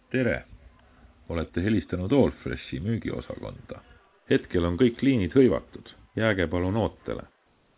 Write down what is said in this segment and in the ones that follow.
tere! Olete helistanud Allfreshi müügiosakonda. Hetkel on kõik liinid hõivatud. Jääge palun ootele.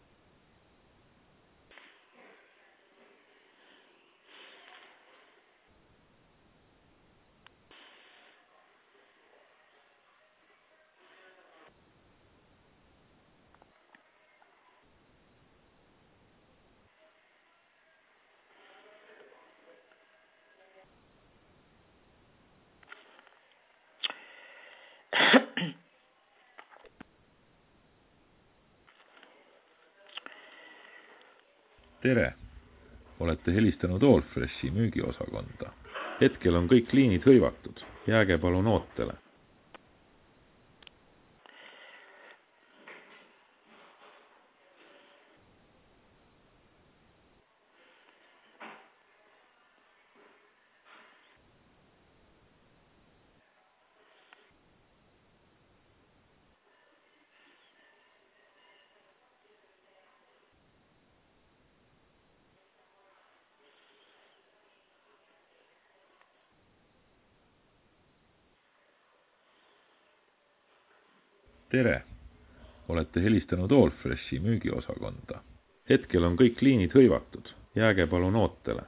Tere! Olete helistanud Allfreshi müügiosakonda. Hetkel on kõik liinid hõivatud. Jääge palun ootele. Tere! Olete helistanud Allfreshi müügiosakonda. Hetkel on kõik liinid hõivatud. Jääge palun ootele.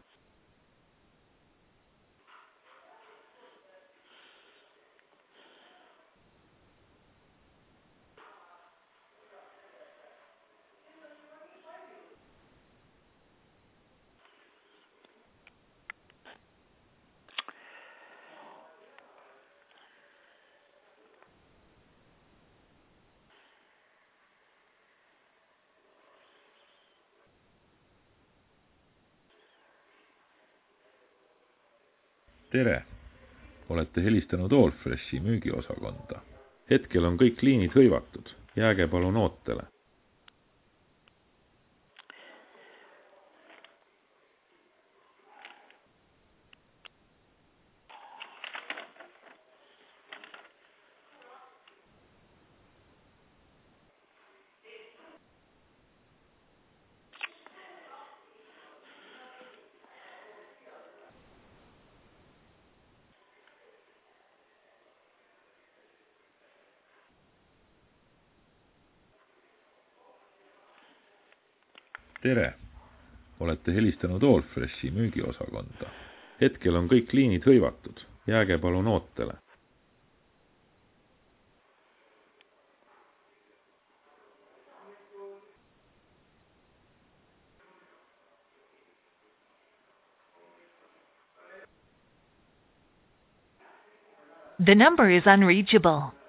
Tere! Olete helistanud Allfreshi müügiosakonda. Hetkel on kõik liinid hõivatud. Jääge palun ootele. Tere! Olete helistanud Allfreshi müügiosakonda. Hetkel on kõik liinid hõivatud. Jääge palun ootele. The number is unreachable.